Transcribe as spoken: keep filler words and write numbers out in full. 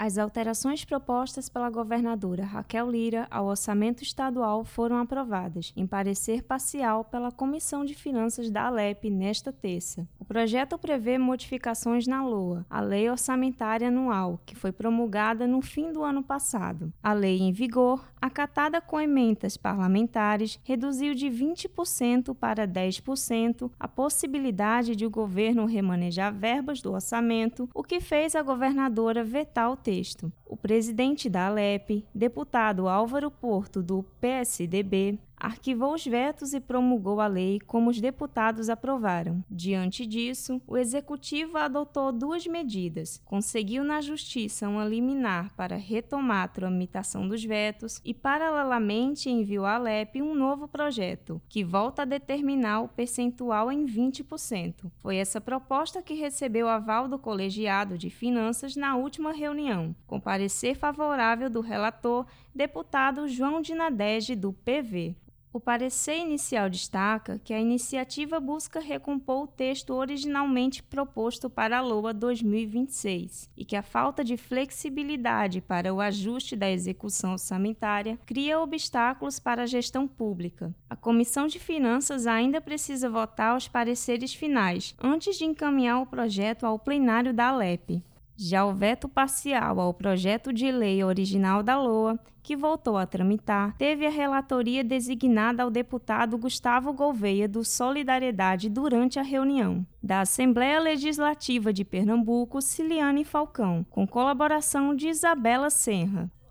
As alterações propostas pela governadora Raquel Lira ao orçamento estadual foram aprovadas, em parecer parcial pela Comissão de Finanças da Alep nesta terça. O projeto prevê modificações na LOA, a Lei Orçamentária Anual, que foi promulgada no fim do ano passado. A lei em vigor, acatada com emendas parlamentares, reduziu de vinte por cento para dez por cento a possibilidade de o governo remanejar verbas do orçamento, o que fez a governadora vetar o texto. O presidente da Alep, deputado Álvaro Porto, do P S D B, arquivou os vetos e promulgou a lei como os deputados aprovaram. Diante disso, o executivo adotou duas medidas. Conseguiu na Justiça uma liminar para retomar a tramitação dos vetos e, paralelamente, enviou à Alep um novo projeto, que volta a determinar o percentual em vinte por cento. Foi essa proposta que recebeu aval do colegiado de finanças na última reunião, com parecer favorável do relator, deputado João Dinadege, do P V. O parecer inicial destaca que a iniciativa busca recompor o texto originalmente proposto para a LOA dois mil e vinte e seis e que a falta de flexibilidade para o ajuste da execução orçamentária cria obstáculos para a gestão pública. A Comissão de Finanças ainda precisa votar os pareceres finais antes de encaminhar o projeto ao plenário da Alep. Já o veto parcial ao projeto de lei original da LOA, que voltou a tramitar, teve a relatoria designada ao deputado Gustavo Gouveia, do Solidariedade, durante a reunião. Da Assembleia Legislativa de Pernambuco, Ciliane Falcão, com colaboração de Isabela Senra.